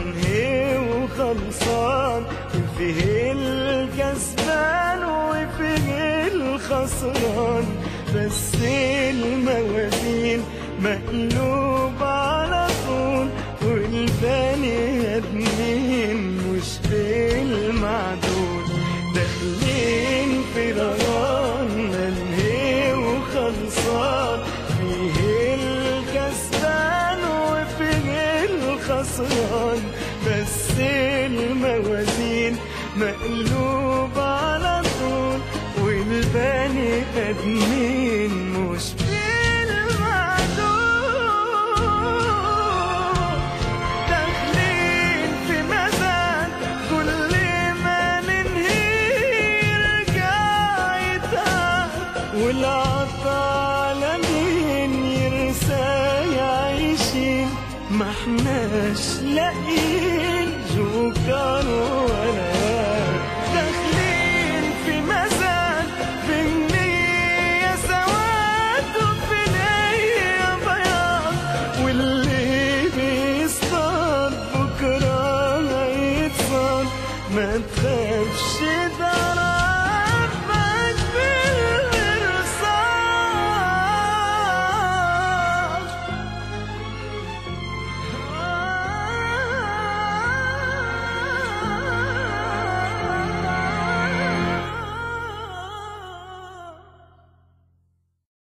منهي وخلصان، وفيه الكسبان وفيه الخسران، بس الموازين مقلوب على طول، والبني ادمين مش بالمعدول. داخلين في رمضان منهي وخلصان، فيه الكسبان وفيه الخسران، بس الموازين مقلوب على طول، والبني ادمين مش والعالمين يرسى يعيشين، ما احناش لاقيين جوكر ولا داخلين في مزاد، في النية سواد وفي نية بياض، واللي بيصطاد بكرة هيتصاد، ما تخافش